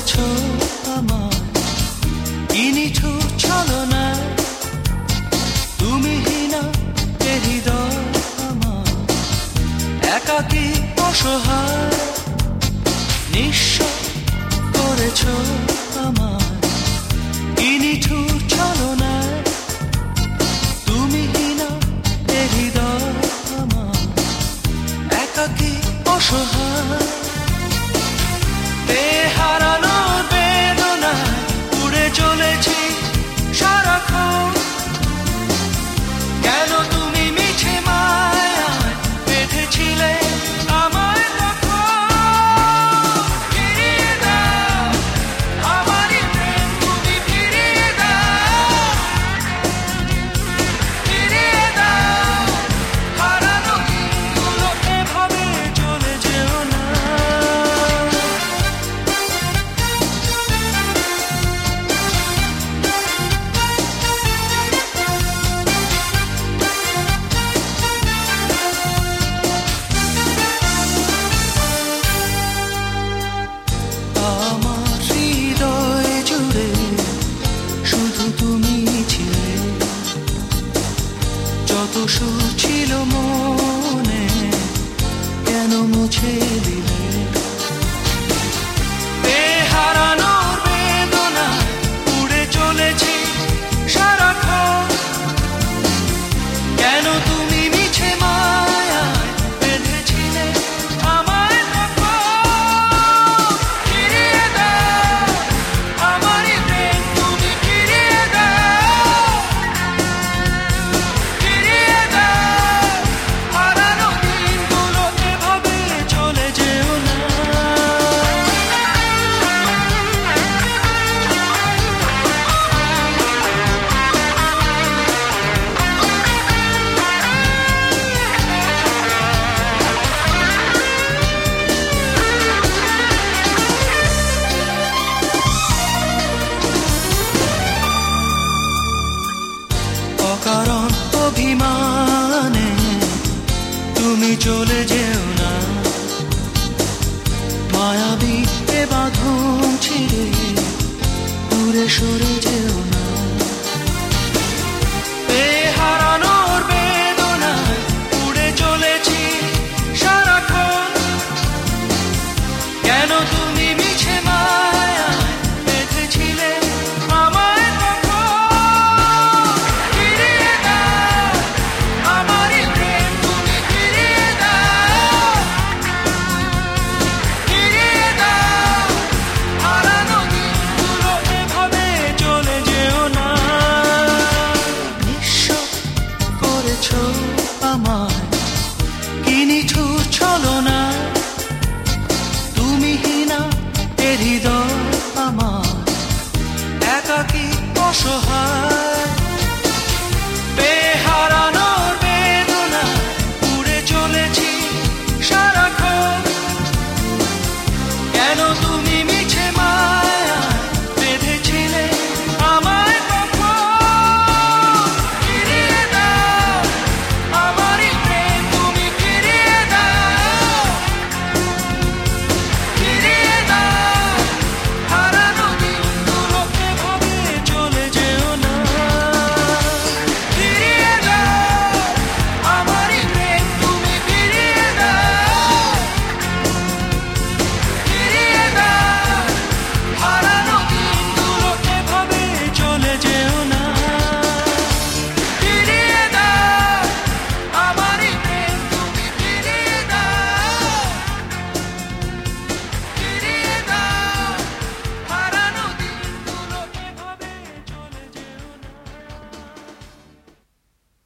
করেছো আমার কি নিঠুর ছলনা তুমি হীনা এ হৃদয় আমার একাকী অসহায় নিঃস্ব করেছো আমার কি নিঠুর ছলনা তুমি হীনা এ হৃদয় আমার একাকী অসহায় হারানোর বেদনায় উড়ে চলেছি সারাক্ষণ কেন তুমি মিছে মায়ায় বেঁধেছিলে আমায় তখন ফিরিয়ে দাও আমারই প্রেম তুমি ফিরিয়ে দাও হারানো দিনগুলো এভাবে চলে যেও না যত সুর ছিল মনে কেন মুছে দিলে হারানোর বেদনা উড়ে চলেছি সারাক্ষণ কেন তুমি মিছে মায়ায় বেঁধেছিলে আমায় তখন ফিরিয়ে দাও আমারই প্রেম তুমি ফিরিয়ে দাও হারানো দিনগুলো এভাবে চলে যেও না অকারণ অভিমানে তুমি চলে যেও না মায়াবী এ বাঁধন ছিঁড়ে দূরে সরে যেও না হারানোর বেদনায় উড়ে চলেছি সারাক্ষণ কেন তুমি মিছে মায়ায় বেঁধেছিলে আমায় তখন ফিরিয়ে দাও আমারই প্রেম তুমি ফিরিয়ে দাও হারানো দিনগুলো এভাবে চলে যেও না নিঃস্ব করেছো আমায় কি নিঠুর ছলনা তুমি হীনা এ হৃদয় আমার একাকী অসহায় হারানোর বেদনা উড়ে চলেছি সারাক্ষণ কেন